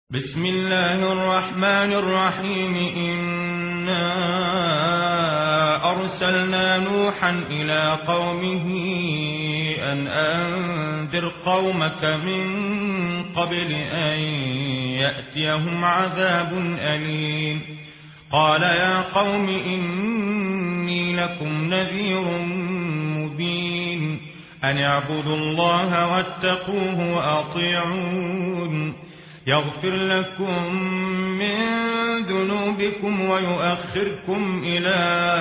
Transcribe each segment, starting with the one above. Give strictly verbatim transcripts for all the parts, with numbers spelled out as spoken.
بسم الله الرحمن الرحيم إنا أرسلنا نوحا إلى قومه أن أنذر قومك من قبل أن يأتيهم عذاب أليم. قال يا قوم إني لكم نذير مبين أن اعبدوا الله واتقوه وأطيعون يغفر لكم من ذنوبكم ويؤخركم إلى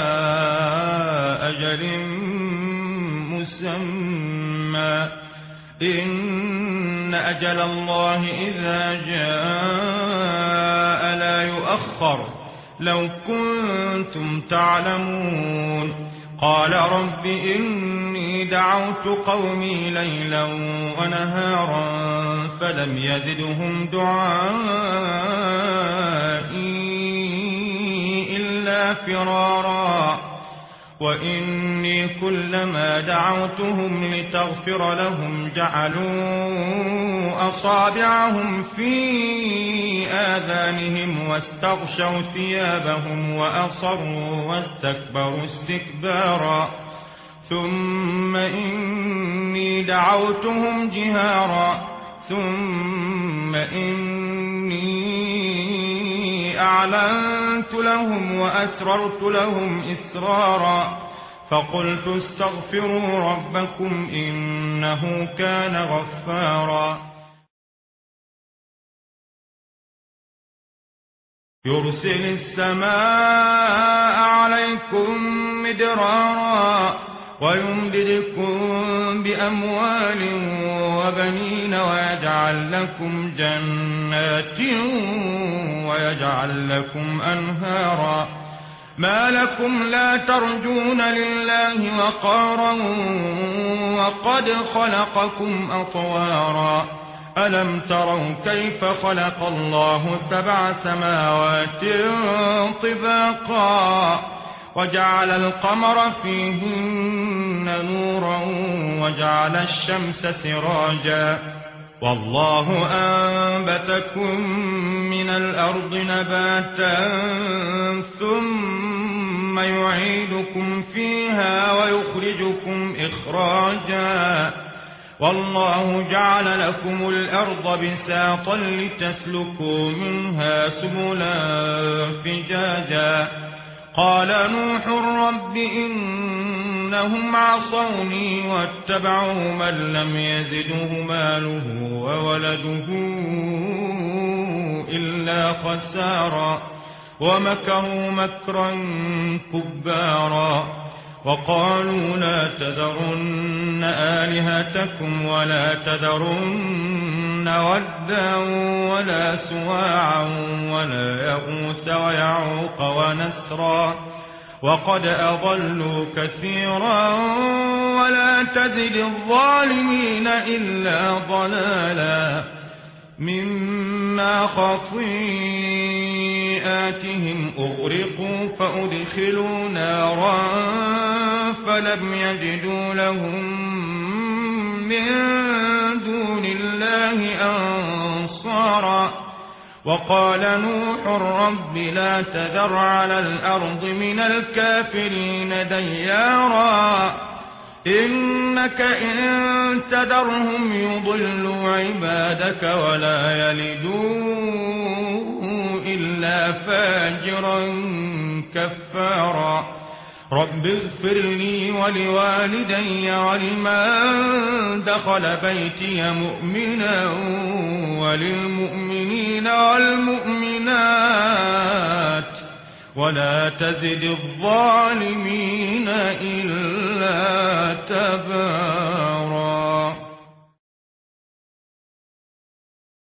أجل مسمى إن أجل الله إذا جاء لا يؤخر لو كنتم تعلمون. قال رب إني دعوت قومي ليلا ونهارا فلم يزدهم دعائي إلا فرارا وإني كلما دعوتهم لتغفر لهم جعلوا أصابعهم في آذانهم واستغشوا ثيابهم وأصروا واستكبروا استكبارا ثم إني دعوتهم جهارا ثم إني أعلنت لهم وأسررت لهم إسرارا فقلت استغفروا ربكم إنه كان غفارا يرسل السماء عليكم مدرارا ويمددكم بأموال وبنين ويجعل لكم جنات ويجعل لكم أنهارا ما لكم لا ترجون لله وقارا وقد خلقكم أطوارا ألم تروا كيف خلق الله سبع سماوات طباقا وجعل القمر فيهن نورا وجعل الشمس سراجا والله أنبتكم من الأرض نباتا ثم يعيدكم فيها ويخرجكم إخراجا والله جعل لكم الأرض بساطا لتسلكوا منها سبلا فجاجا قال نوح رب إنهم عصوني واتبعوا من لم يزده ماله وولده إلا خسارا ومكروا مكرا كبارا وقالوا لا تذرن آلهتكم ولا تذرن ودا ولا سواعا ولا يغوث ويعوق ونسرا وقد أضلوا كثيرا ولا تزد الظالمين إلا ضلالا مما خطيئاتهم أغرقوا فأدخلوا نارا فلم يجدوا لهم من دون الله أنصارا وقال نوح رب لا تذر على الأرض من الكافرين ديارا إنك إن تذرهم يضلوا عبادك ولا يلدوا إلا فاجرا كفارا رب اغفر لي ولوالدي ولمن دخل بيتي مؤمنا وللمؤمنين والمؤمنات ولا تزد الظالمين إلا